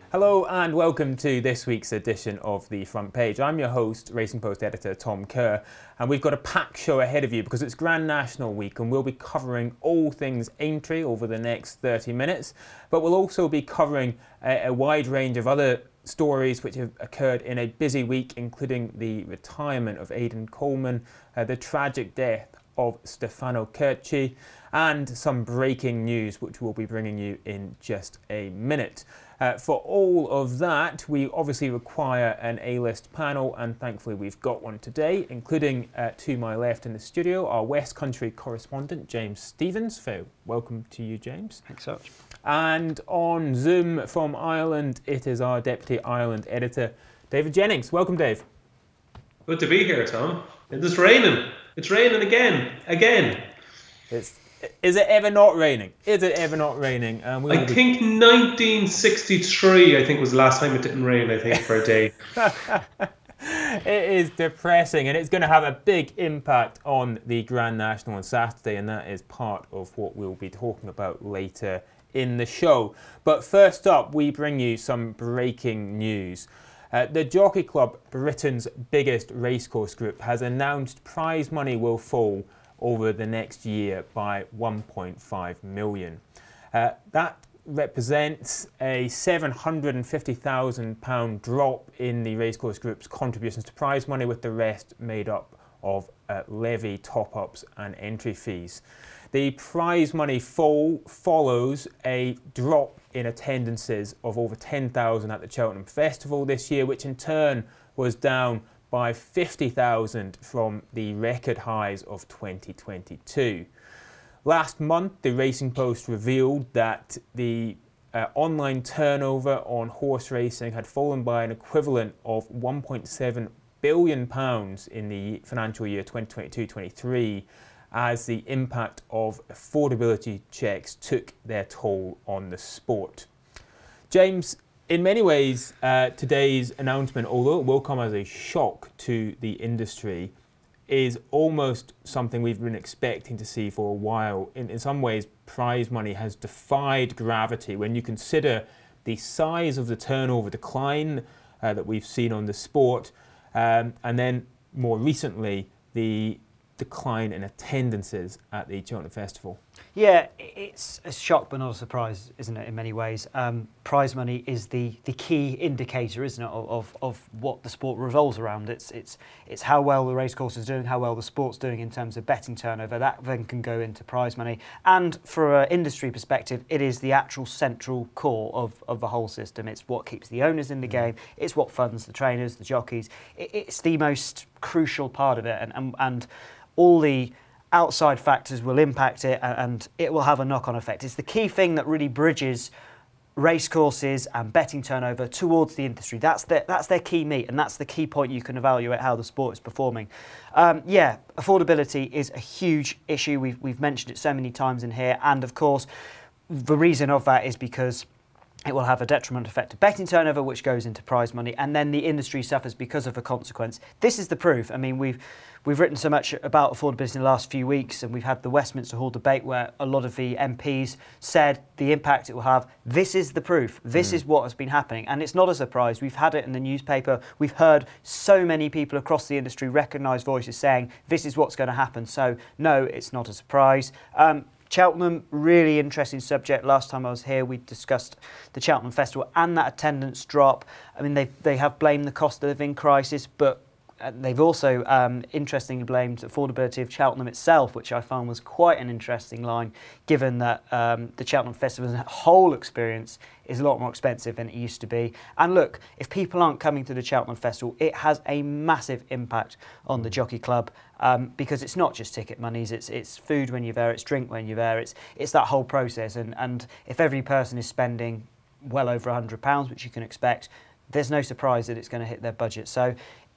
Hello and welcome to this week's edition of The Front Page. I'm your host, Racing Post editor Tom Kerr, and we've got a packed show ahead of you because it's Grand National Week and we'll be covering all things Aintree over the next 30 minutes, but we'll also be covering a wide range of other stories which have occurred in a busy week, including the retirement of Aidan Coleman, the tragic death of Stefano Curci, and some breaking news which we'll be bringing you in just a minute. For all of that, we obviously require an A-list panel, and thankfully we've got one today, including to my left in the studio, our West Country correspondent, James Stephens. So welcome to you, James. Thanks so much. And on Zoom from Ireland, it is our Deputy Ireland editor, David Jennings. Welcome, Dave. Good to be here, Tom. It's raining. It's raining again. Is it ever not raining? Is it ever not raining? I think 1963, was the last time it didn't rain, for a day. It is depressing, and it's going to have a big impact on the Grand National on Saturday, and that is part of what we'll be talking about later in the show. But first up, we bring you some breaking news. The Jockey Club, Britain's biggest racecourse group, has announced prize money will fall over the next year by £1.5 million. That represents a £750,000 drop in the Racecourse Group's contributions to prize money, with the rest made up of levy top-ups and entry fees. The prize money fall follows a drop in attendances of over 10,000 at the Cheltenham Festival this year, which in turn was down by 50,000 from the record highs of 2022. Last month, the Racing Post revealed that the online turnover on horse racing had fallen by an equivalent of £1.7 billion in the financial year 2022-23, as the impact of affordability checks took their toll on the sport. James, in many ways, today's announcement, although it will come as a shock to the industry, is almost something we've been expecting to see for a while. In some ways, prize money has defied gravity when you consider the size of the turnover decline that we've seen on the sport, and then more recently, the decline in attendances at the Cheltenham Festival. Yeah, it's a shock but not a surprise, isn't it, in many ways. Prize money is the key indicator, isn't it, of what the sport revolves around. It's how well the racecourse is doing, how well the sport's doing in terms of betting turnover. That then can go into prize money. And for an industry perspective, it is the actual central core of the whole system. It's what keeps the owners in the game. It's what funds the trainers, the jockeys. It's the most crucial part of it. And all the outside factors will impact it, and it will have a knock-on effect. It's the key thing that really bridges racecourses and betting turnover towards the industry. That's their key meat, and that's the key point you can evaluate how the sport is performing. Affordability is a huge issue. We've mentioned it so many times in here, and of course, the reason of that is because it will have a detrimental effect to betting turnover, which goes into prize money, and then the industry suffers because of a consequence. This is the proof. I mean, we've written so much about affordability in the last few weeks, and we've had the Westminster Hall debate where a lot of the MPs said the impact it will have. This is the proof. This is what has been happening, and it's not a surprise. We've had it in the newspaper. We've heard so many people across the industry recognise voices saying this is what's going to happen. So no, it's not a surprise. Cheltenham, really interesting subject. Last time I was here, we discussed the Cheltenham Festival and that attendance drop. I mean, they have blamed the cost of living crisis, but they've also interestingly blamed affordability of Cheltenham itself, which I found was quite an interesting line, given that the Cheltenham Festival's whole experience is a lot more expensive than it used to be. And look, if people aren't coming to the Cheltenham Festival, it has a massive impact on the Jockey Club, because it's not just ticket monies, it's food when you're there, it's drink when you're there, it's that whole process. And if every person is spending well over £100, which you can expect, there's no surprise that it's going to hit their budget. So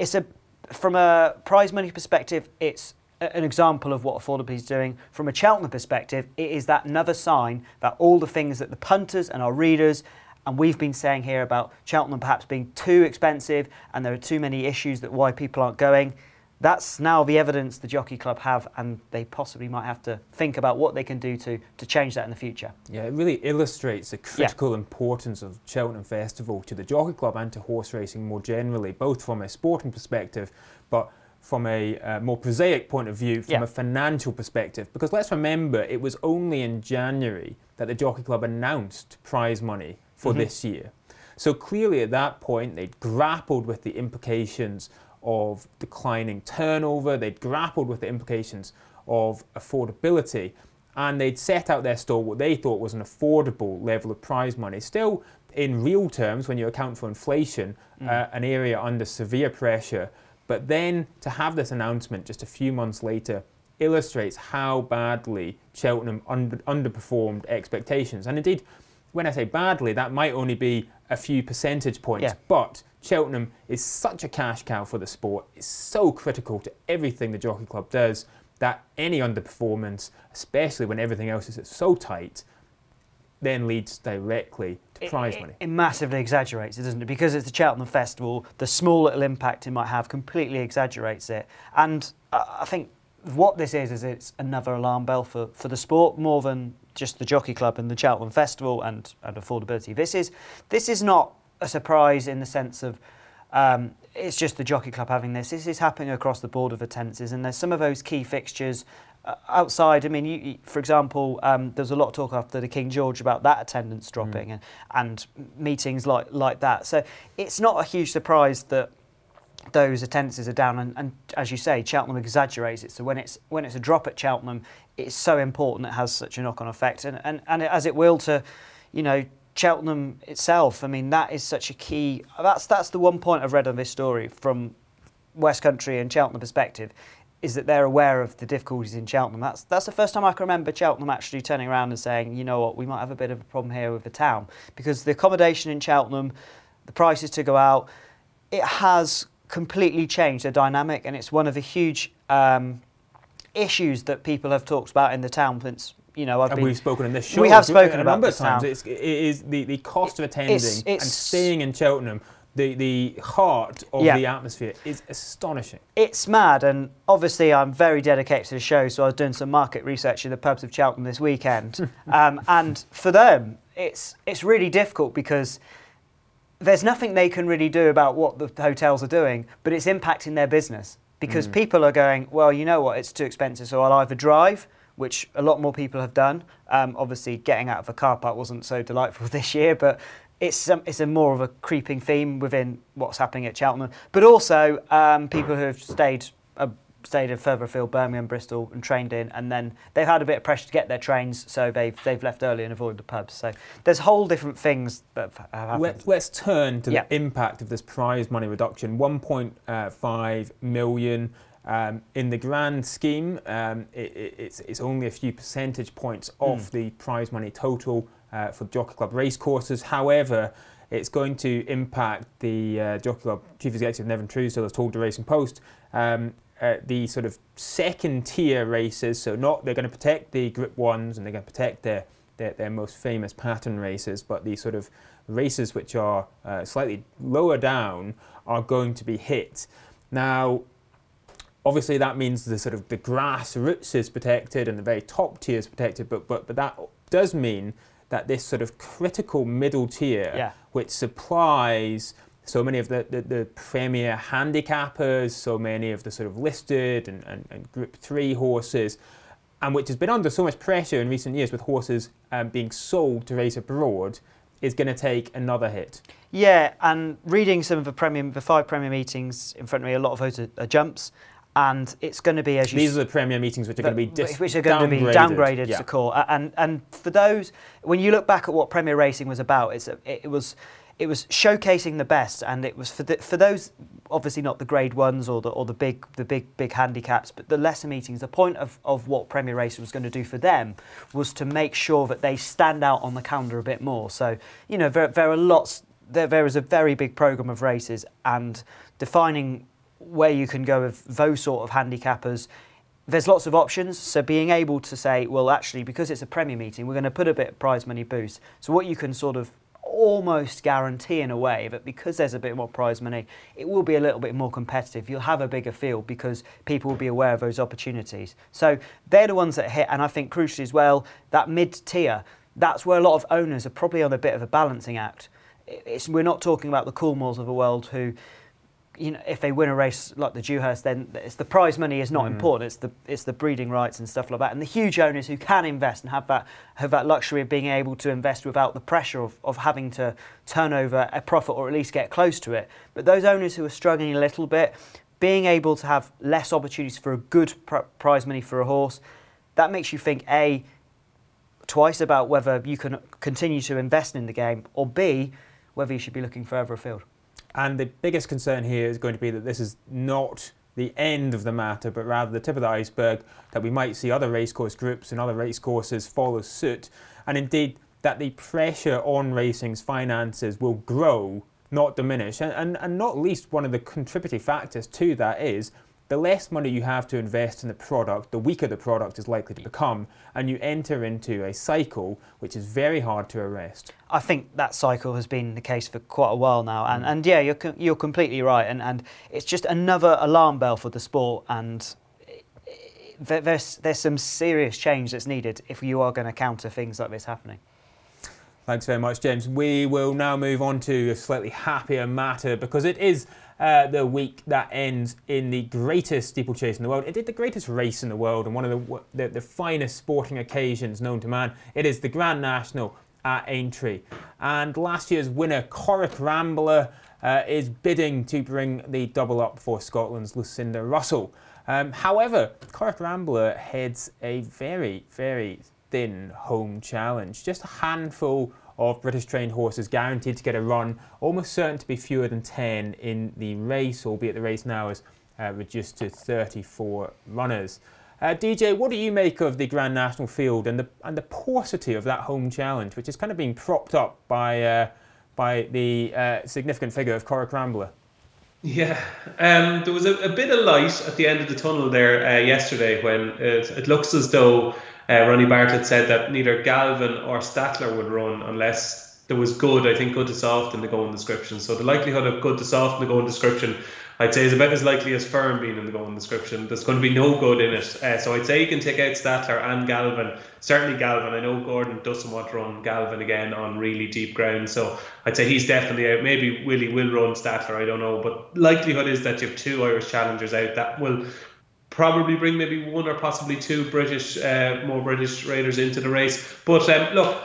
from a prize money perspective, it's an example of what affordability is doing. From a Cheltenham perspective, it is that another sign that all the things that the punters and our readers, and we've been saying here about Cheltenham perhaps being too expensive and there are too many issues that why people aren't going, that's now the evidence the Jockey Club have, and they possibly might have to think about what they can do to change that in the future. Yeah, it really illustrates the critical importance of Cheltenham Festival to the Jockey Club and to horse racing more generally, both from a sporting perspective, but from a more prosaic point of view, from a financial perspective. Because let's remember, it was only in January that the Jockey Club announced prize money for this year. So clearly at that point, they'd grappled with the implications of declining turnover, they'd grappled with the implications of affordability, and they'd set out their stall what they thought was an affordable level of prize money. Still, in real terms, when you account for inflation, an area under severe pressure. But then to have this announcement just a few months later illustrates how badly Cheltenham underperformed expectations. And indeed, when I say badly, that might only be a few percentage points, but Cheltenham is such a cash cow for the sport, it's so critical to everything the Jockey Club does, that any underperformance, especially when everything else is so tight, then leads directly to prize money. It massively exaggerates it, doesn't it? Because it's the Cheltenham Festival, the small little impact it might have completely exaggerates it. And I think what this is it's another alarm bell for the sport, more than just the Jockey Club and the Cheltenham Festival and affordability. This is not a surprise in the sense of it's just the Jockey Club having this. This is happening across the board of attendances, and there's some of those key fixtures outside. I mean, you, for example, there was a lot of talk after the King George about that attendance dropping and meetings like that. So it's not a huge surprise that those attendances are down, and as you say, Cheltenham exaggerates it. So when it's a drop at Cheltenham, it's so important it has such a knock-on effect, and as it will to, Cheltenham itself. I mean, that is such a key. That's the one point I've read on this story from West Country and Cheltenham perspective, is that they're aware of the difficulties in Cheltenham. That's the first time I can remember Cheltenham actually turning around and saying, you know what, we might have a bit of a problem here with the town, because the accommodation in Cheltenham, the prices to go out, it has completely changed the dynamic, and it's one of the huge issues that people have talked about in the town since. We've spoken in this show. We have spoken a about number this of times. town. It is the cost of attending and staying in Cheltenham. The heart of the atmosphere is astonishing. It's mad, and obviously I'm very dedicated to the show, so I was doing some market research in the pubs of Cheltenham this weekend. And for them, it's really difficult because there's nothing they can really do about what the hotels are doing, but it's impacting their business. Because people are going, well, you know what, it's too expensive, so I'll either drive, which a lot more people have done. Obviously, getting out of a car park wasn't so delightful this year, but it's a more of a creeping theme within what's happening at Cheltenham. But also, people who have stayed further afield, Birmingham, Bristol, and trained in, and then they've had a bit of pressure to get their trains, so they've left early and avoided the pubs. So there's whole different things that have happened. Let's turn to the impact of this prize money reduction. 1.5 million. In the grand scheme, it's only a few percentage points off the prize money total for Jockey Club racecourses. However, it's going to impact the Jockey Club Chief Executive Nevin Truesdale has told the Racing Post the sort of second tier races. So they're going to protect the Group 1s and they're going to protect their most famous pattern races, but the sort of races which are slightly lower down are going to be hit. Now, obviously, that means the sort of the grassroots is protected and the very top tier is protected, but that does mean that this sort of critical middle tier, which supplies so many of the premier handicappers, so many of the sort of listed and Group 3 horses, and which has been under so much pressure in recent years with horses being sold to race abroad, is going to take another hit. Yeah, and reading some of the 5 premier meetings in front of me, a lot of those are jumps. And it's going to be, as you these are the premier meetings which are going to be downgraded to call. And for those, when you look back at what Premier Racing was about, it was showcasing the best, and it was for those, obviously not the Grade 1s or the big handicaps, but the lesser meetings. The point of what Premier Racing was going to do for them was to make sure that they stand out on the calendar a bit more. So there are lots. There is a very big programme of races, and defining where you can go with those sort of handicappers, there's lots of options. So being able to say, well, actually, because it's a Premier meeting, we're going to put a bit of prize money boost. So what you can sort of almost guarantee in a way that because there's a bit more prize money, it will be a little bit more competitive. You'll have a bigger field because people will be aware of those opportunities. So they're the ones that hit, and I think crucially as well, that mid-tier, that's where a lot of owners are probably on a bit of a balancing act. We're not talking about the Coolmores of the world who, if they win a race like the Dewhurst, then it's the prize money is not important. It's the breeding rights and stuff like that. And the huge owners who can invest and have that luxury of being able to invest without the pressure of having to turn over a profit or at least get close to it. But those owners who are struggling a little bit, being able to have less opportunities for a good prize money for a horse, that makes you think twice about whether you can continue to invest in the game, or B, whether you should be looking further afield. And the biggest concern here is going to be that this is not the end of the matter, but rather the tip of the iceberg, that we might see other racecourse groups and other racecourses follow suit, and indeed that the pressure on racing's finances will grow, not diminish. And not least, one of the contributory factors to that is the less money you have to invest in the product, the weaker the product is likely to become, and you enter into a cycle which is very hard to arrest. I think that cycle has been the case for quite a while now, and yeah, you're completely right, and it's just another alarm bell for the sport, and there's some serious change that's needed if you are going to counter things like this happening. Thanks very much, James. We will now move on to a slightly happier matter, because it is the week that ends in the greatest steeplechase in the world. It is the greatest race in the world and one of the finest sporting occasions known to man. It is the Grand National at Aintree. And last year's winner, Corrick Rambler, is bidding to bring the double up for Scotland's Lucinda Russell. However, Corrick Rambler heads a very, very thin home challenge. Just a handful of British trained horses guaranteed to get a run, almost certain to be fewer than 10 in the race, albeit the race now is reduced to 34 runners. DJ, what do you make of the Grand National field and the paucity of that home challenge, which is kind of being propped up by the significant figure of Corrick Rambler? Yeah, there was a bit of light at the end of the tunnel there yesterday when it looks as though Ronnie Bartlett said that neither Galvin or Statler would run unless there was good to soft in the going description. So the likelihood of good to soft in the going description, I'd say, is about as likely as firm being in the going description. There's going to be no good in it. So I'd say you can take out Statler and Galvin. Certainly Galvin. I know Gordon doesn't want to run Galvin again on really deep ground. So I'd say he's definitely out. Maybe Willie will run Statler, I don't know. But likelihood is that you have two Irish challengers out. That will probably bring maybe one or possibly two more British riders into the race. But look,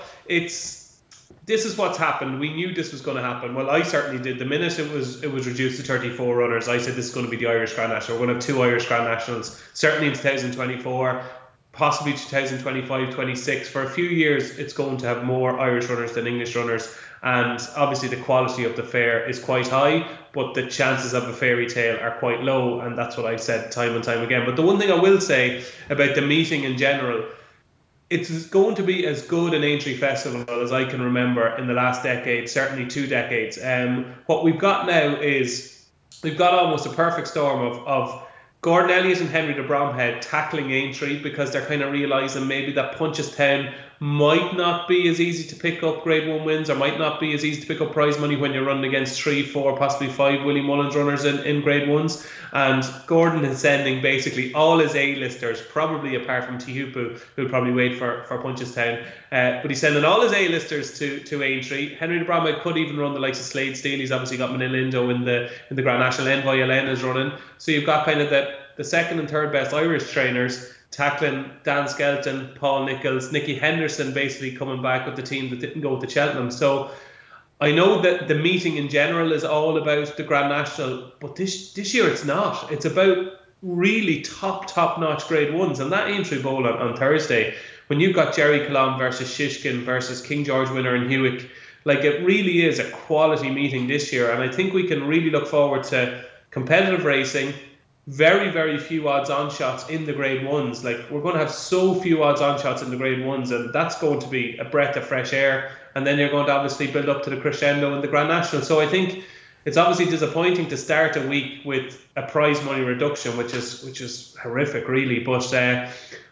this is what's happened. We knew this was going to happen. Well, I certainly did. The minute it was reduced to 34 runners, I said this is going to be the Irish Grand National. We're going to have two Irish Grand Nationals, certainly in 2024, possibly 2025, 26. For a few years, it's going to have more Irish runners than English runners. And obviously the quality of the fair is quite high, but the chances of a fairy tale are quite low, and that's what I've said time and time again. But the one thing I will say about the meeting in general, it's going to be as good an Aintree festival as I can remember in the last decade, certainly 2 decades. What we've got now is we've got almost a perfect storm of Gordon Elliott and Henry de Bromhead tackling Aintree because they're kind of realising maybe that Punchestown might not be as easy to pick up Grade 1 wins, or might not be as easy to pick up prize money when you're running against 3, 4, possibly 5 Willie Mullins runners in Grade 1s. And Gordon is sending basically all his A-listers, probably apart from Teahupoo, who'll probably wait for Punchestown, but he's sending all his A-listers to Aintree. Henry de Bromhead could even run the likes of Slade Steele. He's obviously got Manila Indo in the Grand National. Envoy Elen is running. So you've got kind of the second and third best Irish trainers tackling Dan Skelton, Paul Nichols, Nicky Henderson basically coming back with the team that didn't go to Cheltenham. So I know that the meeting in general is all about the Grand National, but this year it's not. It's about really top-notch Grade 1s. And that Aintree Bowl on Thursday, when you've got Jerry Colomb versus Shishkin versus King George winner and Hewick, like, it really is a quality meeting this year. And I think we can really look forward to competitive racing, very, very few odds-on shots in the Grade 1s. Like, we're going to have so few odds-on shots in the Grade 1s, and that's going to be a breath of fresh air. And then you're going to obviously build up to the crescendo in the Grand National. So I think it's obviously disappointing to start a week with a prize money reduction, which is horrific, really. But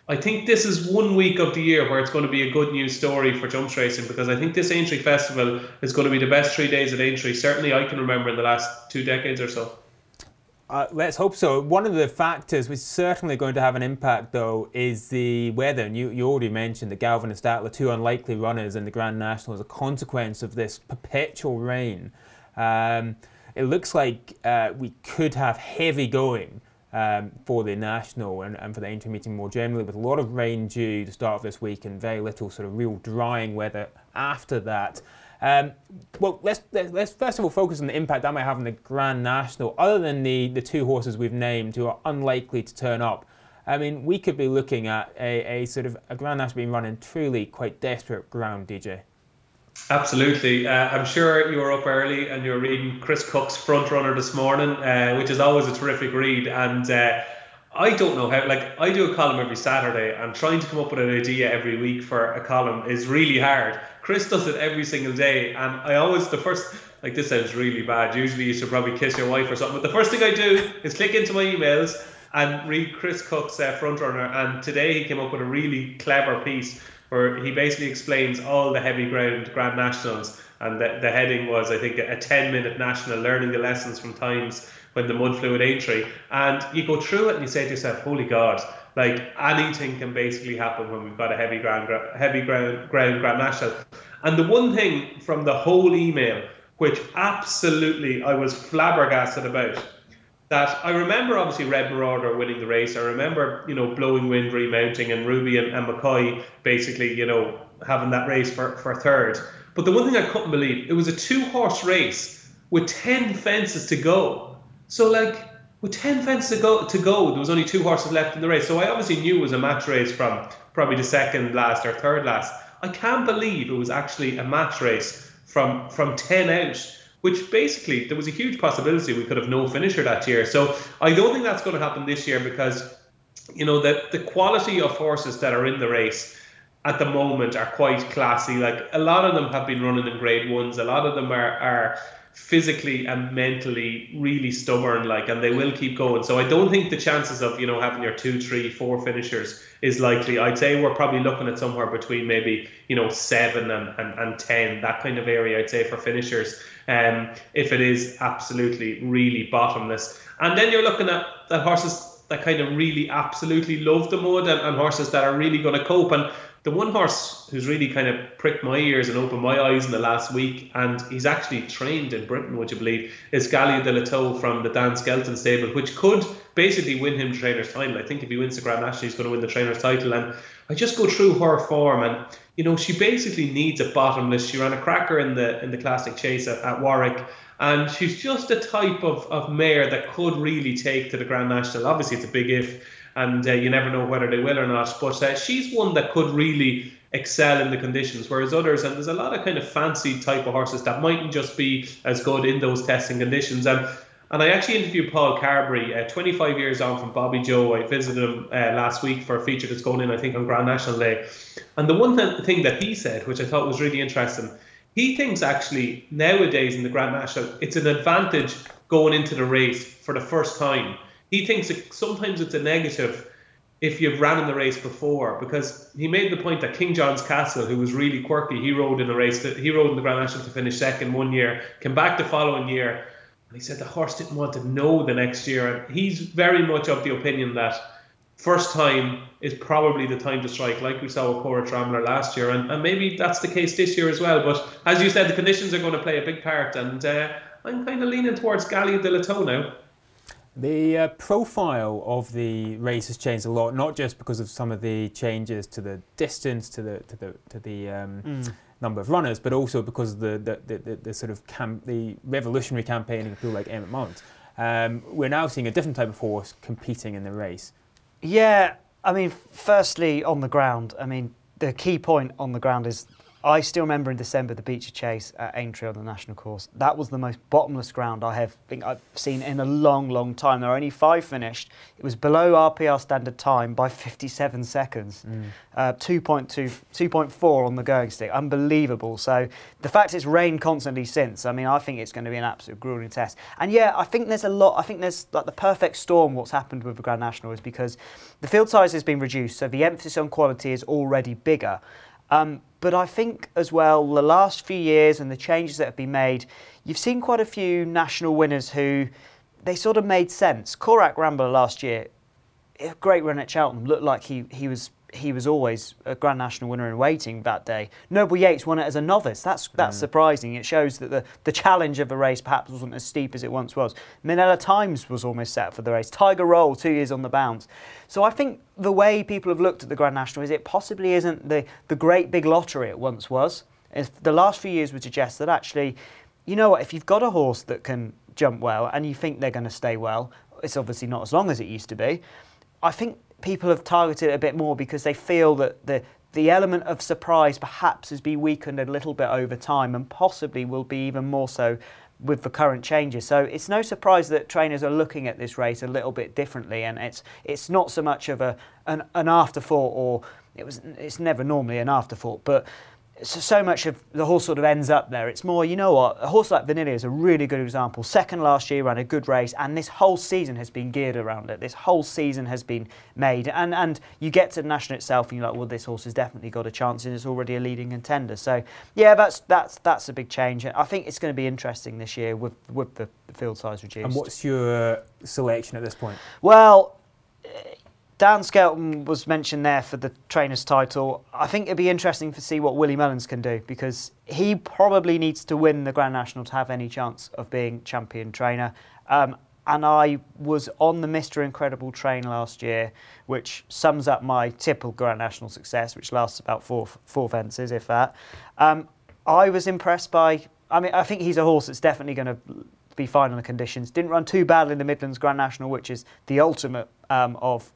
I think this is 1 week of the year where it's going to be a good news story for jumps racing, because I think this Aintree Festival is going to be the best 3 days at Aintree, certainly I can remember in the last 2 decades or so. Let's hope so. One of the factors which is certainly going to have an impact, though, is the weather. And you already mentioned that Galvin and Statler, 2 unlikely runners in the Grand National, as a consequence of this perpetual rain. It looks like we could have heavy going for the National and for the Aintree meeting more generally, with a lot of rain due to start of this week and very little sort of real drying weather after that. Well, let's first of all focus on the impact that might have on the Grand National. Other than the 2 horses we've named who are unlikely to turn up, I mean, we could be looking at a sort of a Grand National being run in truly quite desperate ground, DJ. Absolutely. I'm sure you were up early and you're reading Chris Cook's Front Runner this morning, which is always a terrific read. And I don't know how, like, I do a column every Saturday, and trying to come up with an idea every week for a column is really hard. Chris does it every single day, and I always, this sounds really bad. Usually you should probably kiss your wife or something, but the first thing I do is click into my emails and read Chris Cook's Front Runner. And today he came up with a really clever piece where he basically explains all the heavy ground Grand Nationals, and the heading was, I think, a 10-minute national, learning the lessons from times when the mud flew at Aintree. And you go through it and you say to yourself, holy God, like, anything can basically happen when we've got a heavy ground Grand National. And the one thing from the whole email, which absolutely I was flabbergasted about, that I remember obviously Red Marauder winning the race. I remember, Blowing Wind remounting and Ruby and McCoy basically, having that race for third. But the one thing I couldn't believe, it was a 2-horse race with 10 fences to go. So, like, with 10 fences to go, there was only 2 horses left in the race. So I obviously knew it was a match race from probably the second last or third last. I can't believe it was actually a match race from 10 out, which basically there was a huge possibility we could have no finisher that year. So I don't think that's going to happen this year, because, the quality of horses that are in the race at the moment are quite classy. Like, a lot of them have been running in grade 1s. A lot of them are physically and mentally really stubborn, and they will keep going. So I don't think the chances of having your 2, 3, 4 finishers is likely. I'd say we're probably looking at somewhere between maybe 7 and 10, that kind of area, I'd say, for finishers, if it is absolutely really bottomless. And then you're looking at horses that kind of really absolutely love the mud, and horses that are really going to cope. And the one horse who's really kind of pricked my ears and opened my eyes in the last week, and he's actually trained in Britain, would you believe, is Gallia de la Toe from the Dan Skelton stable, which could basically win him the trainer's title. I think if he wins the Grand National, he's going to win the trainer's title. And I just go through her form, and she basically needs a bottomless. She ran a cracker in the Classic Chase at Warwick, and she's just a type of mare that could really take to the Grand National. Obviously, it's a big if, and you never know whether they will or not, but she's one that could really excel in the conditions, whereas others, and there's a lot of kind of fancy type of horses that mightn't just be as good in those testing conditions. And I actually interviewed Paul Carberry, 25 years on from Bobby Joe. I visited him last week for a feature that's going in, I think, on Grand National Day. And the one thing that he said, which I thought was really interesting, he thinks actually nowadays in the Grand National, it's an advantage going into the race for the first time. He thinks sometimes it's a negative if you've ran in the race before, because he made the point that King John's Castle, who was really quirky, he rode in the Grand National to finish second one year, came back the following year, and he said the horse didn't want to know the next year. And he's very much of the opinion that first time is probably the time to strike, like we saw with Cora Tramler last year, and maybe that's the case this year as well. But as you said, the conditions are going to play a big part, and I'm kind of leaning towards Gallia de la Toe now. The profile of the race has changed a lot, not just because of some of the changes to the distance, to the number of runners, but also because of the sort of the revolutionary campaigning of people like Emmett Mount. We're now seeing a different type of horse competing in the race. Yeah, I mean, firstly on the ground, I mean, the key point on the ground is I still remember in December the Beecher Chase at Aintree on the national course. That was the most bottomless ground think I've seen in a long, long time. There were only 5 finished. It was below RPR standard time by 57 seconds. 2.4 on the going stick. Unbelievable. So the fact it's rained constantly since, I mean, I think it's going to be an absolute grueling test. And yeah, I think there's like the perfect storm. What's happened with the Grand National is because the field size has been reduced, so the emphasis on quality is already bigger. But I think as well, the last few years and the changes that have been made, you've seen quite a few national winners who they sort of made sense. Korak Rambler last year, a great run at Cheltenham, looked like he was always a Grand National winner in waiting that day. Noble Yates won it as a novice. That's surprising. It shows that the challenge of the race perhaps wasn't as steep as it once was. Minella Times was almost set for the race. Tiger Roll, 2 years on the bounce. So I think the way people have looked at the Grand National is it possibly isn't the great big lottery it once was. If the last few years would suggest that actually, you know what, if you've got a horse that can jump well and you think they're going to stay well, it's obviously not as long as it used to be. I think people have targeted it a bit more because they feel that the element of surprise perhaps has been weakened a little bit over time and possibly will be even more so with the current changes. So it's no surprise that trainers are looking at this race a little bit differently, and it's not so much of an afterthought, or it's never normally an afterthought, but so much of the horse sort of ends up there. It's more, you know what, a horse like Vanilla is a really good example. Second last year, ran a good race, and this whole season has been geared around it. This whole season has been made, and you get to the National itself and you're like, well, this horse has definitely got a chance and it's already a leading contender. So yeah, that's a big change. I think it's going to be interesting this year with the field size reduced. And what's your selection at this point? Well, Dan Skelton was mentioned there for the trainer's title. I think it'd be interesting to see what Willie Mullins can do, because he probably needs to win the Grand National to have any chance of being champion trainer. And I was on the Mr. Incredible train last year, which sums up my typical Grand National success, which lasts about four fences, if that. I was impressed by, I think he's a horse that's definitely going to be fine on the conditions. Didn't run too badly in the Midlands Grand National, which is the ultimate of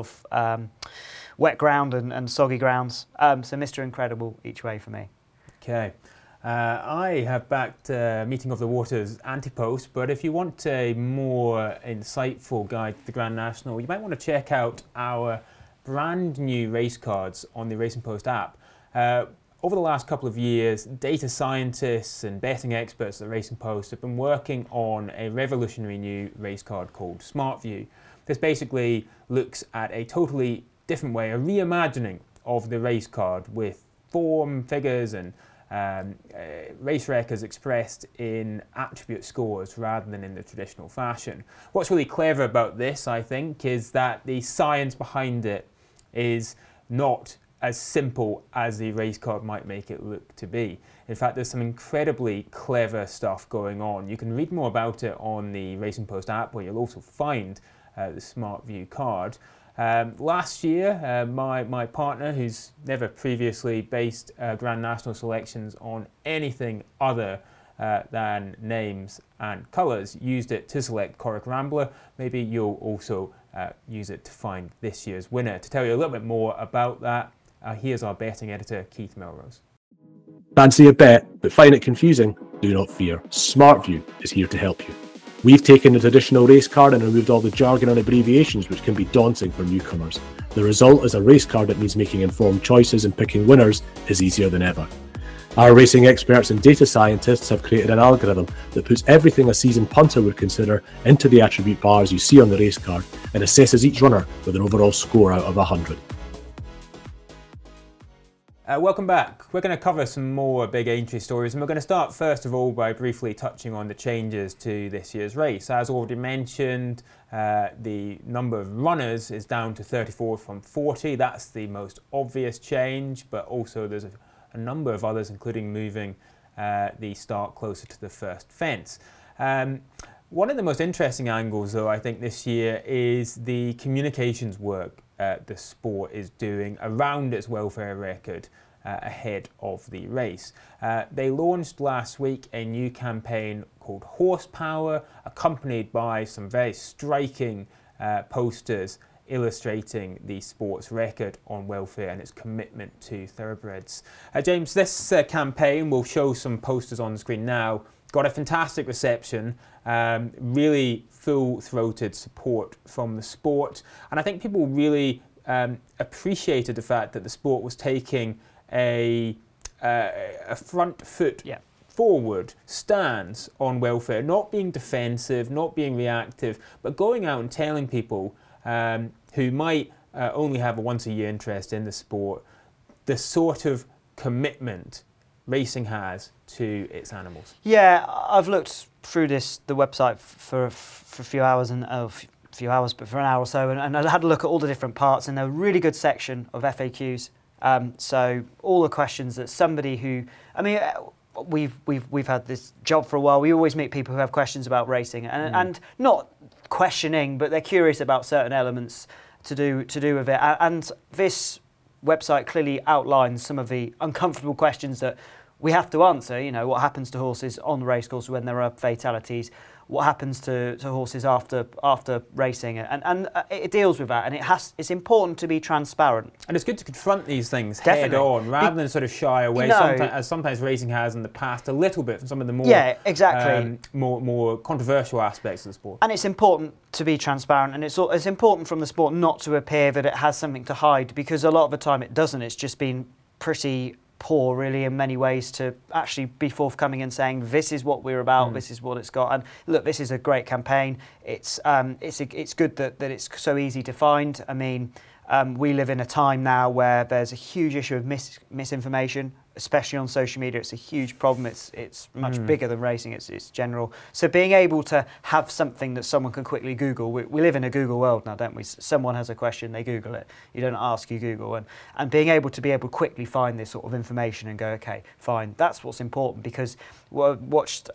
wet ground and soggy grounds. So Mr. Incredible each way for me. Okay. I have backed Meeting of the Waters Antipost, but if you want a more insightful guide to the Grand National, you might want to check out our brand new race cards on the Racing Post app. Over the last couple of years, data scientists and betting experts at the Racing Post have been working on a revolutionary new race card called Smart View. This basically looks at a totally different way, a reimagining of the race card with form, figures and race records expressed in attribute scores rather than in the traditional fashion. What's really clever about this, I think, is that the science behind it is not as simple as the race card might make it look to be. In fact, there's some incredibly clever stuff going on. You can read more about it on the Racing Post app, where you'll also find the Smart View card. Last year, my partner, who's never previously based Grand National selections on anything other than names and colours, used it to select Korak Rambler. Maybe you'll also use it to find this year's winner. To tell you a little bit more about that, here's our betting editor, Keith Melrose. Fancy a bet but find it confusing? Do not fear. SmartView is here to help you. We've taken the traditional race card and removed all the jargon and abbreviations which can be daunting for newcomers. The result is a race card that means making informed choices and picking winners is easier than ever. Our racing experts and data scientists have created an algorithm that puts everything a seasoned punter would consider into the attribute bars you see on the race card and assesses each runner with an overall score out of 100. Welcome back. We're going to cover some more big Aintree stories, and we're going to start first of all by briefly touching on the changes to this year's race. As already mentioned, the number of runners is down to 34 from 40. That's the most obvious change, but also there's a number of others, including moving the start closer to the first fence. One of the most interesting angles, though, I think this year is the communications work the sport is doing around its welfare record ahead of the race. They launched last week a new campaign called Horsepower, accompanied by some very striking posters illustrating the sport's record on welfare and its commitment to thoroughbreds. James, this campaign, we'll show some posters on the screen now, got a fantastic reception, really full-throated support from the sport, and I think people really appreciated the fact that the sport was taking a front foot forward stance on welfare, not being defensive, not being reactive, but going out and telling people who might only have a once-a-year interest in the sport the sort of commitment racing has to its animals. Yeah, I've looked through the website for a few hours but for an hour or so, and I had a look at all the different parts, and a really good section of FAQs. So all the questions that somebody who, I mean, we've had this job for a while. We always meet people who have questions about racing, and not questioning, but they're curious about certain elements to do with it. And this website clearly outlines some of the uncomfortable questions that we have to answer. You know, what happens to horses on the racecourse when there are fatalities? What happens to horses after racing? And it deals with that, and it's important to be transparent. And it's good to confront these things Definitely. head on, rather than sort of shy away, sometimes racing has in the past a little bit from some of the more more controversial aspects of the sport. And it's important to be transparent, and it's important from the sport not to appear that it has something to hide, because a lot of the time it doesn't. It's just been pretty poor, really, in many ways, to actually be forthcoming and saying this is what we're about, this is what it's got. And look, this is a great campaign. It's good that it's so easy to find. I mean, we live in a time now where there's a huge issue of misinformation, especially on social media. It's a huge problem. It's much bigger than racing. It's general. So being able to have something that someone can quickly Google. We live in a Google world now, don't we? Someone has a question, they Google it. You don't ask, you Google. And being able to quickly find this sort of information and go, okay, fine. That's what's important, because watched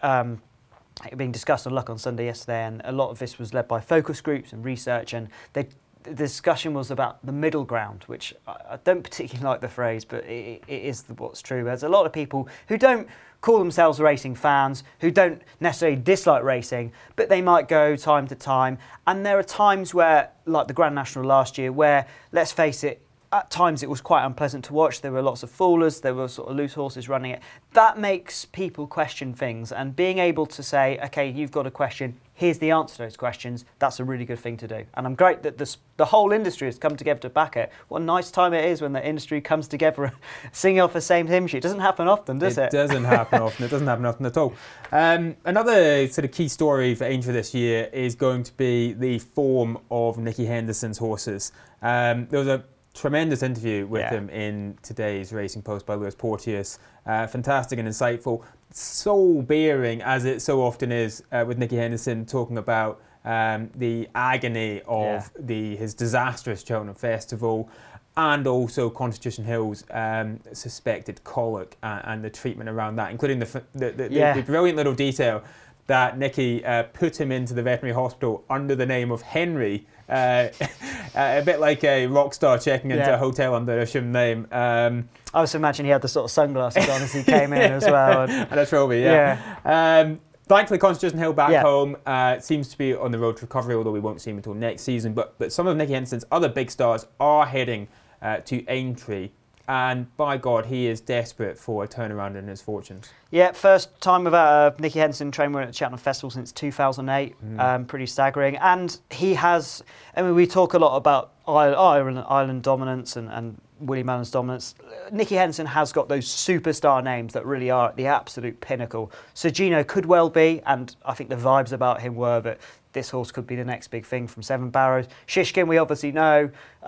it being discussed on Luck on Sunday yesterday, and a lot of this was led by focus groups and research, and the discussion was about the middle ground, which I don't particularly like the phrase, but it is what's true. There's a lot of people who don't call themselves racing fans, who don't necessarily dislike racing, but they might go time to time. And there are times where, like the Grand National last year, where, let's face it, at times it was quite unpleasant to watch. There were lots of foolers, there were sort of loose horses running it. That makes people question things, and being able to say, okay, you've got a question, here's the answer to those questions, that's a really good thing to do. And I'm great that the whole industry has come together to back it. What a nice time it is when the industry comes together singing off the same hymn sheet. It doesn't happen often, does it? It doesn't happen often. It doesn't happen often at all. Another sort of key story for Aintree this year is going to be the form of Nicky Henderson's horses. There was a tremendous interview with him in today's Racing Post by Lewis Porteous. Fantastic and insightful. Soul-bearing, as it so often is with Nicky Henderson, talking about the agony of his disastrous Cheltenham Festival, and also Constitution Hill's suspected colic and the treatment around that, including the brilliant little detail that Nicky put him into the veterinary hospital under the name of Henry, a bit like a rock star checking into a hotel under a assumed name. I was imagining he had the sort of sunglasses on as he came in as well. And a trophy, thankfully, Constitution Hill back home seems to be on the road to recovery, although we won't see him until next season. But some of Nicky Henderson's other big stars are heading to Aintree. And by God, he is desperate for a turnaround in his fortunes. Yeah, first time without Nicky Henderson train winner at the Cheltenham Festival since 2008. Pretty staggering. And he has, I mean, we talk a lot about Ireland dominance and Willie Mullins' dominance. Nicky Henderson has got those superstar names that really are at the absolute pinnacle. So Gino could well be, and I think the vibes about him were that this horse could be the next big thing from Seven Barrows. Shishkin, we obviously know,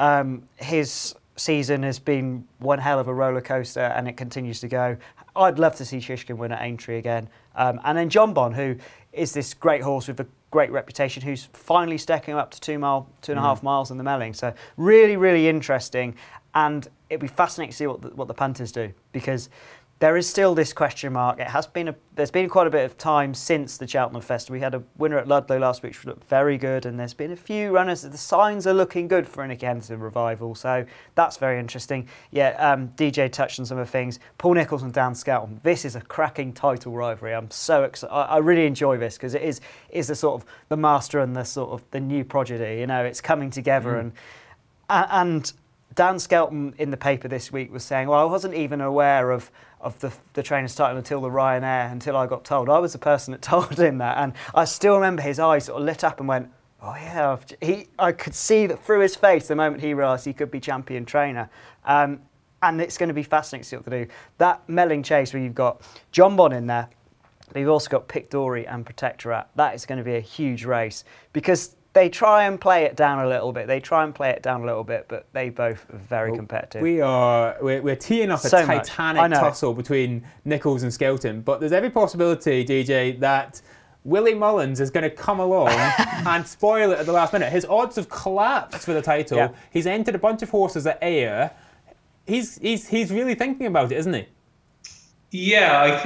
his season has been one hell of a roller coaster, and it continues to go. I'd love to see Shishkin win at Aintree again. And then John Bon, who is this great horse with a great reputation, who's finally stacking up to 2.5 miles in the Melling. So really, really interesting. And it'd be fascinating to see what the punters do, because There is still this question mark. There's been quite a bit of time since the Cheltenham Festival. We had a winner at Ludlow last week, which looked very good, and there's been a few runners. The signs are looking good for a Nicky Henderson revival, so that's very interesting. Yeah, DJ touched on some of the things. Paul Nicholls and Dan Skelton. This is a cracking title rivalry. I'm so excited. I really enjoy this because it is the sort of the master and the sort of the new prodigy. You know, it's coming together, and Dan Skelton in the paper this week was saying, well, I wasn't even aware of the trainer's title until I got told. I was the person that told him that, and I still remember his eyes sort of lit up and went, oh yeah. I could see that through his face the moment he realised he could be champion trainer. And it's going to be fascinating to see what to do. That Melling Chase where you've got John Bon in there, but you've also got Pic D'Orhy and Protectorat. That is going to be a huge race because they try and play it down a little bit. But they both are very competitive. We're teeing up a titanic tussle between Nicholls and Skelton, but there's every possibility, DJ, that Willie Mullins is going to come along and spoil it at the last minute. His odds have collapsed for the title. Yeah. He's entered a bunch of horses at Ayr. He's really thinking about it, isn't he? Yeah,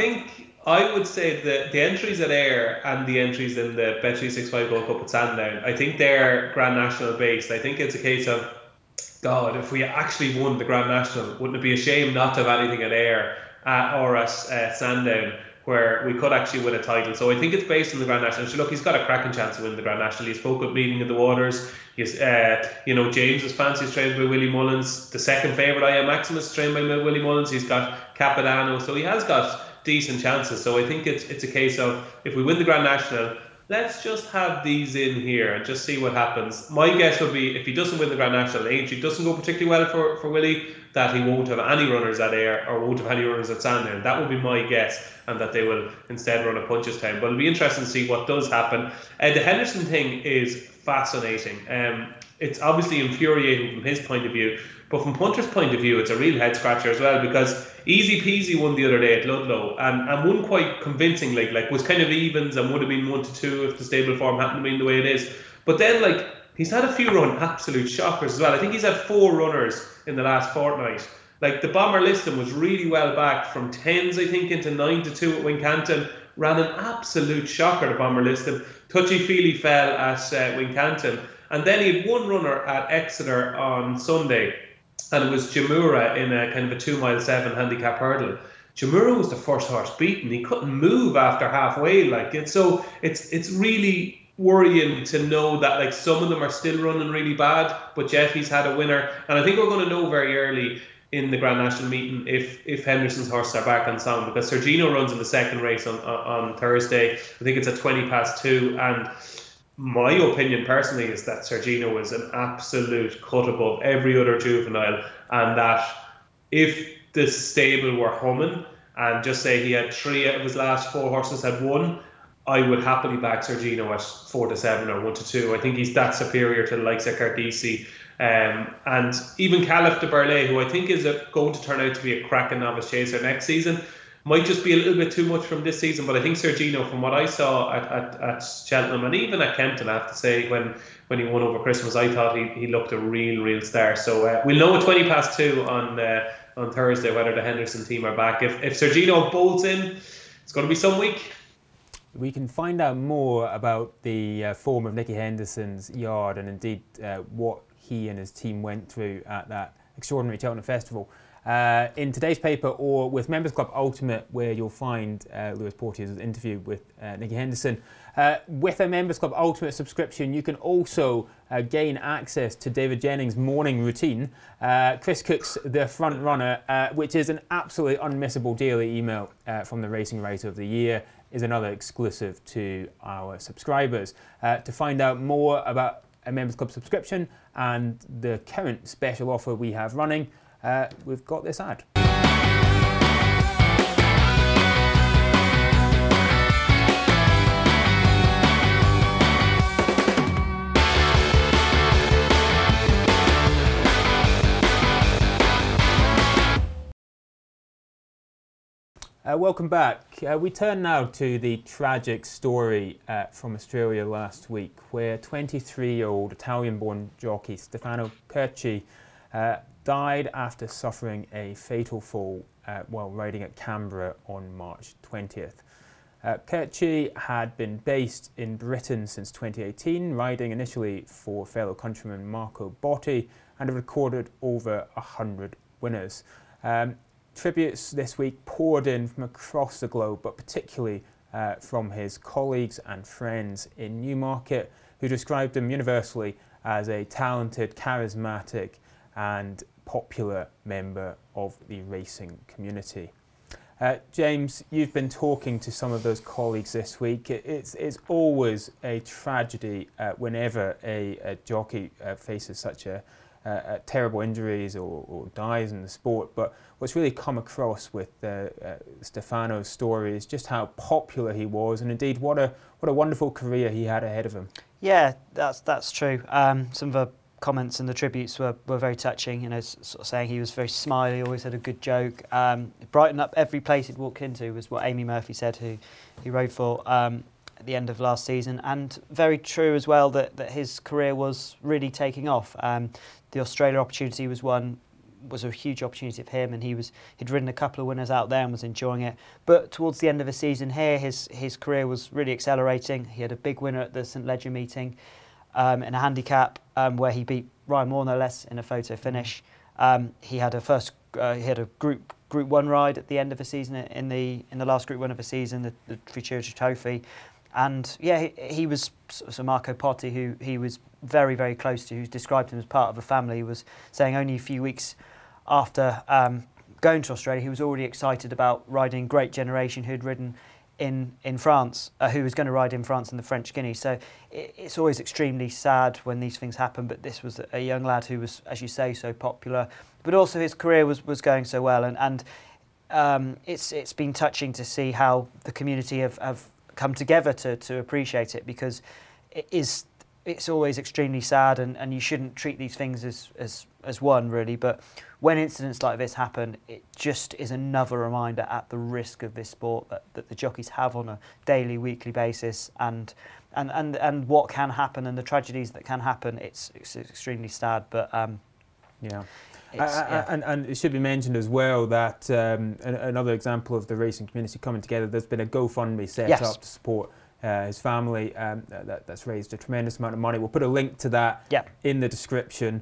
I would say that the entries at Ayr and the entries in the Bet365 Gold Cup at Sandown, I think they're Grand National based. I think it's a case of, God, if we actually won the Grand National, wouldn't it be a shame not to have anything at Ayr or at Sandown where we could actually win a title? So I think it's based on the Grand National. So look, he's got a cracking chance to win the Grand National. He spoke at Meeting of the Waters. He's, James's fancy is trained by Willie Mullins. The second favourite, I Am Maximus, is trained by Willie Mullins. He's got Capodanno. So he has got decent chances. So I think it's a case of, if we win the Grand National, let's just have these in here and just see what happens. My guess would be, if he doesn't win the Grand National, the entry doesn't go particularly well for Willie, that he won't have any runners at Ayr or won't have any runners at Sandown. That would be my guess, and that they will instead run a Punchestown. But it'll be interesting to see what does happen. The Henderson thing is fascinating. It's obviously infuriating from his point of view, but from Punter's point of view, it's a real head scratcher as well, because Easy Peasy won the other day at Ludlow and won quite convincingly. Like, was kind of evens and would have been 1-2 if the stable form happened to be the way it is. But then, he's had a few run absolute shockers as well. I think he's had 4 runners in the last fortnight. Like, the Bomber Liston was really well back from 10s, I think, into 9-2 at Wincanton. Ran an absolute shocker, the Bomber Liston. Touchy Feely fell at Wincanton. And then he had one runner at Exeter on Sunday, and it was Jamura in a kind of a 2 mile 7 handicap hurdle. Jamura was the first horse beaten. He couldn't move after halfway. So it's really worrying to know that some of them are still running really bad, but Jeffy's had a winner. And I think we're going to know very early in the Grand National meeting if Henderson's horses are back on song, because Sergino runs in the second race on Thursday. I think it's at 2:20, and my opinion personally is that Sergino is an absolute cut above every other juvenile, and that if the stable were humming and just say he had 3 out of his last 4 horses had won, I would happily back Sergino at 4-7 or 1-2. I think he's that superior to the likes of Cardisi. And even Caliph de Burley, who I think is going to turn out to be a cracking novice chaser next season, might just be a little bit too much from this season. But I think Sergino, from what I saw at Cheltenham and even at Kempton, I have to say, when he won over Christmas, I thought he looked a real star. So we'll know at 2:20 on Thursday whether the Henderson team are back. If Sergino bolts in, it's going to be some week. We can find out more about the form of Nicky Henderson's yard and indeed what he and his team went through at that extraordinary Cheltenham Festival in today's paper, or with Members Club Ultimate, where you'll find Lewis Portier's interview with Nicky Henderson. With a Members Club Ultimate subscription, you can also gain access to David Jennings' morning routine, Chris Cook's The Front Runner, which is an absolutely unmissable daily email from the Racing Writer of the Year, is another exclusive to our subscribers. To find out more about a Members Club subscription and the current special offer we have running, we've got this ad. Welcome back. We turn now to the tragic story from Australia last week, where 23-year-old Italian-born jockey Stefano Curci died after suffering a fatal fall while riding at Canberra on March 20th. Kirchie had been based in Britain since 2018, riding initially for fellow countryman Marco Botti, and had recorded over 100 winners. Tributes this week poured in from across the globe, but particularly from his colleagues and friends in Newmarket, who described him universally as a talented, charismatic and popular member of the racing community. James, you've been talking to some of those colleagues this week. It's always a tragedy whenever a jockey faces such a terrible injuries or dies in the sport, but what's really come across with Stefano's story is just how popular he was, and indeed what a wonderful career he had ahead of him. Yeah, that's true. Some of the comments and the tributes were very touching, sort of saying he was very smiley, always had a good joke, brightened up every place he'd walked into, was what Amy Murphy said, who he rode for at the end of last season, and very true as well that his career was really taking off. The Australia opportunity was a huge opportunity for him, and he'd ridden a couple of winners out there and was enjoying it. But towards the end of the season here, his career was really accelerating. He had a big winner at the St Leger meeting in a handicap where he beat Ryan Moore no less in a photo finish. He had a Group 1 ride at the end of the season in the last Group 1 of the season, the Futurity Trophy. And yeah, he was, so Marco Botti, who he was very, very close to, who described him as part of a family, was saying only a few weeks after going to Australia, he was already excited about riding Great Generation, who'd ridden in France, who was going to ride in France in the French Guinea. So it's always extremely sad when these things happen, but this was a young lad who was, as you say, so popular, but also his career was going so well. And it's been touching to see how the community have come together to appreciate it, because it's always extremely sad, and you shouldn't treat these things as one, really. But when incidents like this happen, it just is another reminder at the risk of this sport that the jockeys have on a daily, weekly basis, and what can happen and the tragedies that can happen. It's extremely sad, but yeah. And it should be mentioned as well that another example of the racing community coming together, there's been a GoFundMe set up to support his family. That's raised a tremendous amount of money. We'll put a link to that in the description.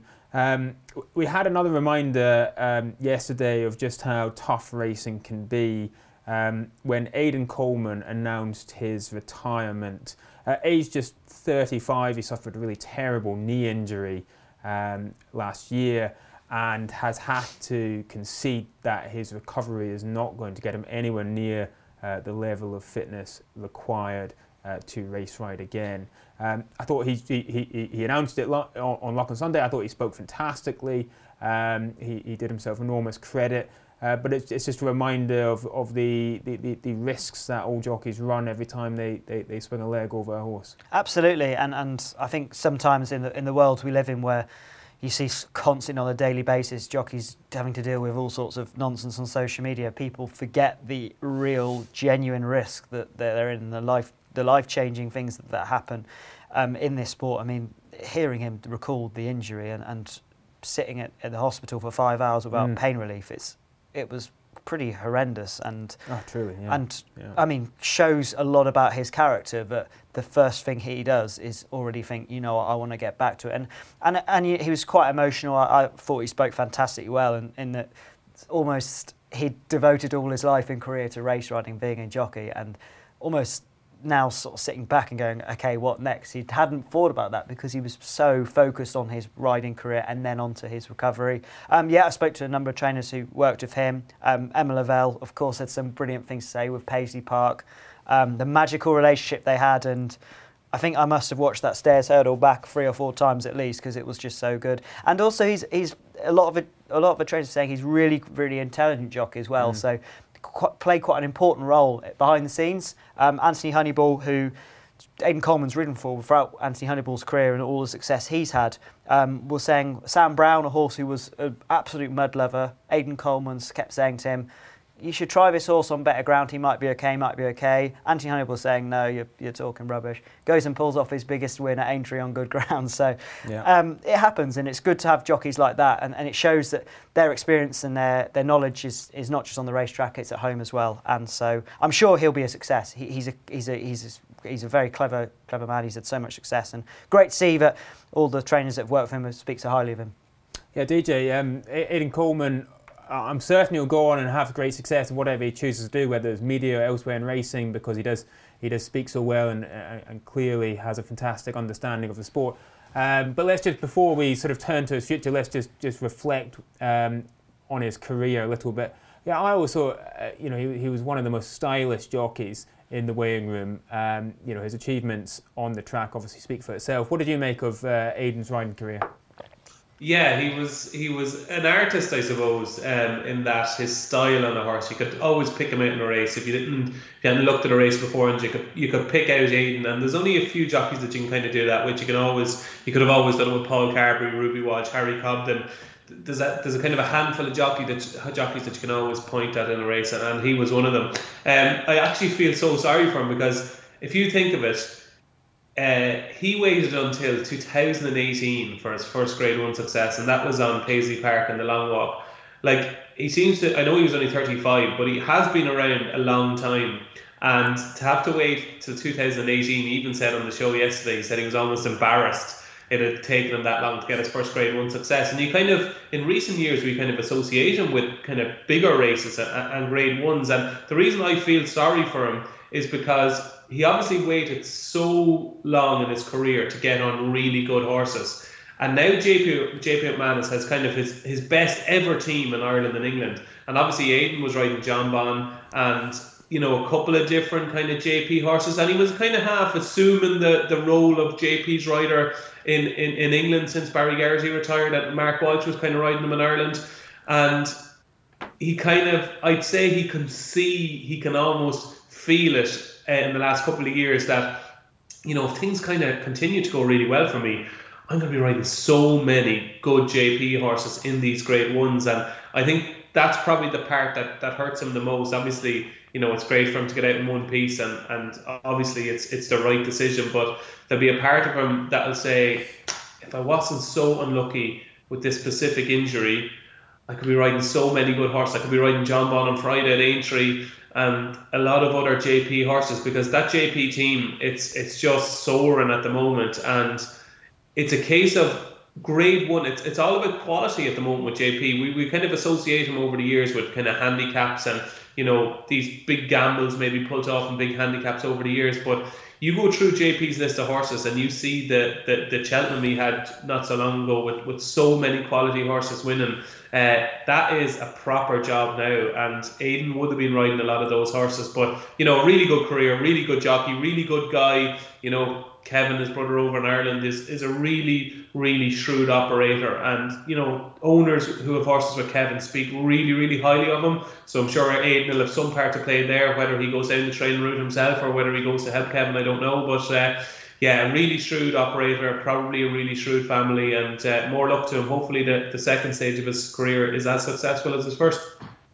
We had another reminder yesterday of just how tough racing can be when Aidan Coleman announced his retirement. Aged just 35, he suffered a really terrible knee injury last year, and has had to concede that his recovery is not going to get him anywhere near the level of fitness required to race ride again. I thought he announced it on Lock on Sunday. I thought he spoke fantastically. He did himself enormous credit. But it's just a reminder of the risks that all jockeys run every time they swing a leg over a horse. Absolutely, and I think sometimes in the world we live in, where you see constantly on a daily basis jockeys having to deal with all sorts of nonsense on social media, people forget the real, genuine risk that they're in, the life-changing things that happen in this sport. I mean, hearing him recall the injury and sitting at the hospital for 5 hours without pain relief, it was pretty horrendous, and truly, I mean, shows a lot about his character. But the first thing he does is already think, I want to get back to it, and he was quite emotional. I thought he spoke fantastically well, in that almost he devoted all his life and career to race riding, being a jockey, and almost now sort of sitting back and going, okay, what next? He hadn't thought about that because he was so focused on his riding career and then onto his recovery. I spoke to a number of trainers who worked with him. Emma Lavelle, of course, had some brilliant things to say with Paisley Park, the magical relationship they had, and I think I must have watched that stairs hurdle back 3 or 4 times at least, because it was just so good. And also, he's a lot of the trainers are saying he's really, really intelligent jockey as well. So played quite an important role behind the scenes. Anthony Honeyball, who Aidan Coleman's ridden for throughout Anthony Honeyball's career and all the success he's had, was saying Sam Brown, a horse who was an absolute mud lover, Aidan Coleman's kept saying to him, you should try this horse on better ground. He might be okay. Anthony Honeyball saying, no, you're talking rubbish. Goes and pulls off his biggest win at Aintree on good ground. So it happens, and it's good to have jockeys like that. And it shows that their experience and their knowledge is not just on the racetrack, it's at home as well. And so I'm sure he'll be a success. He's a very clever man. He's had so much success, and great to see that all the trainers that have worked for him speak so highly of him. Yeah, DJ, Aidan Coleman, I'm certain he'll go on and have great success in whatever he chooses to do, whether it's media or elsewhere in racing, because he does speak so well and clearly has a fantastic understanding of the sport. But let's just, before we sort of turn to his future, let's just reflect on his career a little bit. Yeah, I also, he was one of the most stylish jockeys in the weighing room. His achievements on the track obviously speak for itself. What did you make of Aidan's riding career? Yeah, he was an artist, I suppose, in that his style on a horse. You could always pick him out in a race. If you hadn't looked at a race before, and you could pick out Aidan. And there's only a few jockeys that you can kind of do that, which you could have always done it with Paul Carberry, Ruby Walsh, Harry Cobden. There's a kind of a handful of jockeys that you can always point at in a race, and he was one of them. I actually feel so sorry for him, because if you think of it, he waited until 2018 for his first Grade 1 success, and that was on Paisley Park in the Long Walk. Like, he seems to, I know he was only 35, but he has been around a long time, and to have to wait till 2018, he even said on the show yesterday, he said he was almost embarrassed it had taken him that long to get his first Grade 1 success. And you kind of, in recent years, we kind of associate him with kind of bigger races and Grade 1s, and the reason I feel sorry for him is because he obviously waited so long in his career to get on really good horses. And now JP McManus has kind of his best ever team in Ireland and England. And obviously Aidan was riding John Bon and, a couple of different kind of JP horses. And he was kind of half assuming the role of JP's rider in England since Barry Geraghty retired, and Mark Walsh was kind of riding him in Ireland. And he kind of, I'd say he can almost feel it in the last couple of years that, if things kind of continue to go really well for me, I'm going to be riding so many good JP horses in these Grade 1s. And I think that's probably the part that hurts him the most. Obviously, it's great for him to get out in one piece, and obviously it's the right decision. But there'll be a part of him that'll say, if I wasn't so unlucky with this specific injury, I could be riding so many good horses. I could be riding John Bon on Friday at Aintree and a lot of other JP horses, because that JP team, it's just soaring at the moment, and it's a case of Grade 1. It's all about quality at the moment with JP. We kind of associate him over the years with kind of handicaps and these big gambles maybe pulled off in big handicaps over the years, but you go through JP's list of horses and you see the Cheltenham he had not so long ago with so many quality horses winning. That is a proper job now, and Aidan would have been riding a lot of those horses. But really good career, really good jockey, really good guy. Kevin, his brother over in Ireland, is a really, really shrewd operator, and owners who have horses with Kevin speak really, really highly of him. So I'm sure Aidan will have some part to play there, whether he goes down the training route himself or whether he goes to help Kevin, I don't know. But a really shrewd operator, probably a really shrewd family, and more luck to him. Hopefully the second stage of his career is as successful as his first.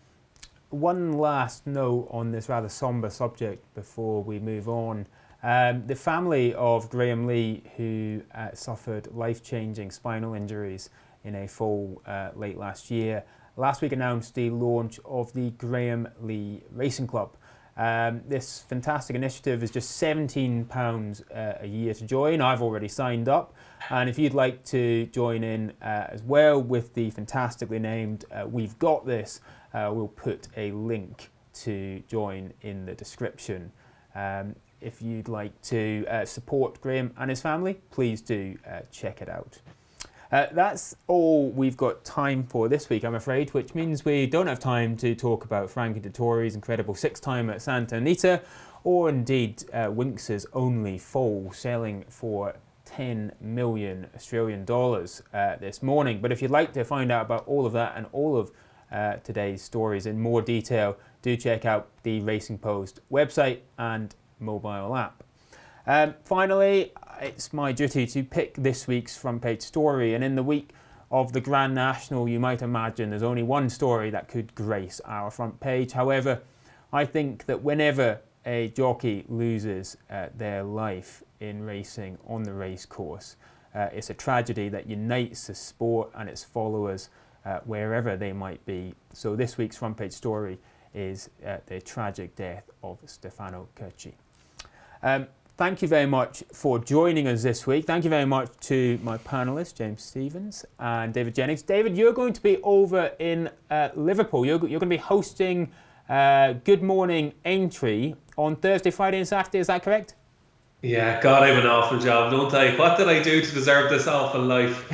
One last note on this rather sombre subject before we move on. The family of Graham Lee, who suffered life-changing spinal injuries in a fall late last year, last week announced the launch of the Graham Lee Racing Club. This fantastic initiative is just £17 a year to join. I've already signed up, and if you'd like to join in as well with the fantastically named We've Got This, we'll put a link to join in the description. If you'd like to support Graham and his family, please do check it out. That's all we've got time for this week, I'm afraid, which means we don't have time to talk about Frankie Dettori's incredible 6th time at Santa Anita, or indeed Winx's only foal selling for 10 million Australian dollars this morning. But if you'd like to find out about all of that and all of today's stories in more detail, do check out the Racing Post website and mobile app. Finally, it's my duty to pick this week's front page story, and in the week of the Grand National, you might imagine there's only one story that could grace our front page. However, I think that whenever a jockey loses their life in racing on the racecourse, it's a tragedy that unites the sport and its followers wherever they might be. So this week's front page story is the tragic death of Stefano Curci. Thank you very much for joining us this week. Thank you very much to my panellists, James Stephens and David Jennings. David, you're going to be over in Liverpool. You're going to be hosting Good Morning Aintree on Thursday, Friday and Saturday. Is that correct? Yeah, God, I have an awful job, don't I? What did I do to deserve this awful life?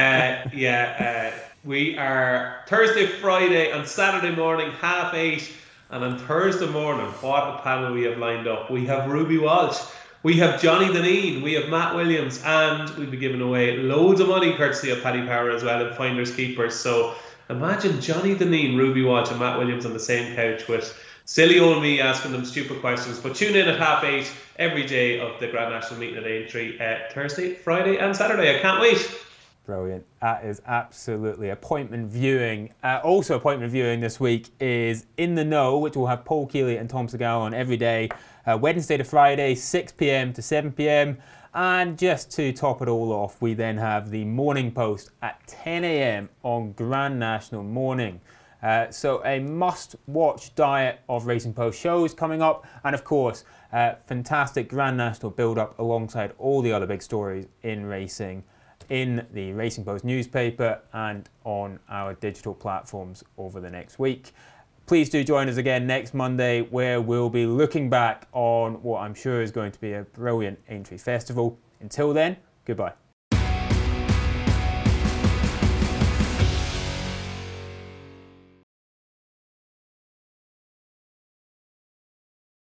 We are Thursday, Friday and Saturday morning, 8:30. And on Thursday morning, what a panel we have lined up. We have Ruby Walsh, we have Johnny Dineen, we have Matt Williams, and we'll be giving away loads of money courtesy of Paddy Power as well in Finders Keepers. So imagine Johnny Dineen, Ruby Walsh and Matt Williams on the same couch with silly old me asking them stupid questions. But tune in at 8:30 every day of the Grand National meeting at Aintree, Thursday, Friday and Saturday. I can't wait. Brilliant. That is absolutely appointment viewing. Also appointment viewing this week is In the Know, which will have Paul Keeley and Tom Segal on every day, Wednesday to Friday, 6 p.m. to 7 p.m. And just to top it all off, we then have the Morning Post at 10 a.m. on Grand National morning. So a must-watch diet of Racing Post shows coming up. And of course, fantastic Grand National build-up alongside all the other big stories in racing in the Racing Post newspaper and on our digital platforms over the next week. Please do join us again next Monday, where we'll be looking back on what I'm sure is going to be a brilliant Aintree Festival. Until then, goodbye.